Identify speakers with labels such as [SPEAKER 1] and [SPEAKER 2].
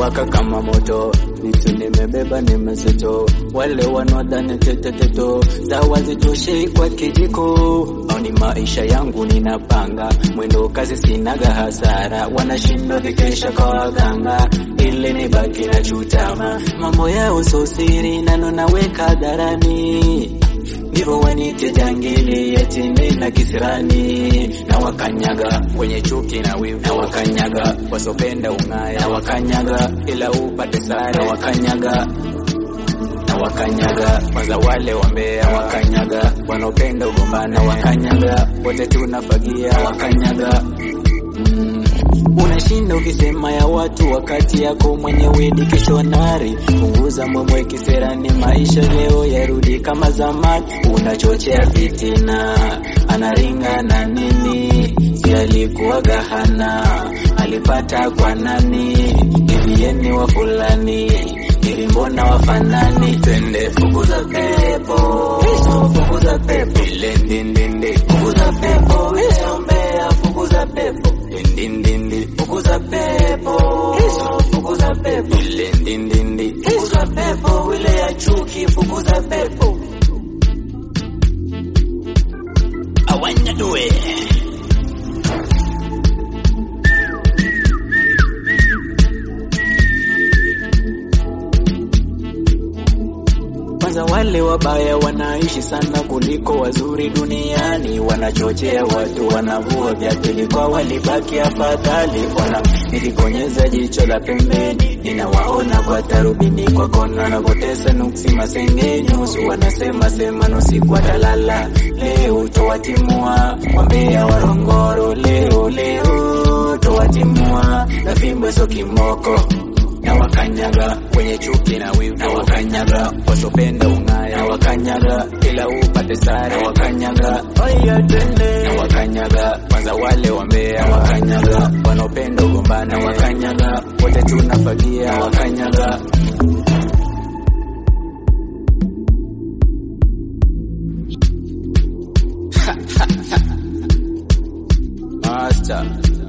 [SPEAKER 1] inawaka kama moto, vitu nimebeba ni mzito, wale wanaodhani teteteto za wazitoshe kwa kijiko, au ni maisha yangu ninapanga, mwendo kazi sinaga hasara, wanashindwa vikesha kwa waganga, ili nibaki na chutama, mambo yao so siri nano naweka hadharani, ndivyo wanite jangili yetimi na kisirani, na wakanyaga wenye chuki na wivu, na wakanyaga wasopenda ung'aya, na wakanyaga ila upate sare, na wakanyaga kwanza wale wambea, wakanyaga wanopenda ugombana, wakanyaga wote tunafagia, wakanyaga Unashinda ukisema ya watu wakati yako mwenyewe ni kishonari, punguza mwemwe kiserani, maisha leo yarudi kama zamani, unachochea fitina, anaringa na nini, si alikuwa gahana, alipata kwa nani, hivieni wa fulani, ili mbona wafanani, twende fukuza pepo, fukuza pepo, ile ndindindi, fukuza pepo, weombea fukuza pepo, ndindindi, fukuza pepo, fukuza pepo, ile ndindindi, fukuza pepo, ile ya chuki, fukuza pepo, awanya doe. Kwanza wale wabaya wanaishi sana kuliko wazuri duniani, wanachochea watu, wanavua viatu kwa walibaki afadhali, nilikonyeza jicho la pembeni, ninawaona kwa tarubini, kwa kona na potesa nuksi masengenyo, wanasema sema nusi kwa dalala, leo towatimua, wambea warongoro, leo towatimua, na fimbo so kimoko, na wakanyaga wenye chuki na wivu, na wakanyaga wasopenda ung'aya, na wakanyaga ila upate sare, na wakanyaga oya tende, na wakanyaga kwanza wale wambea, na wakanyaga wanopenda ugombana, na wakanyaga wote tunafagia, na wakanyaga Master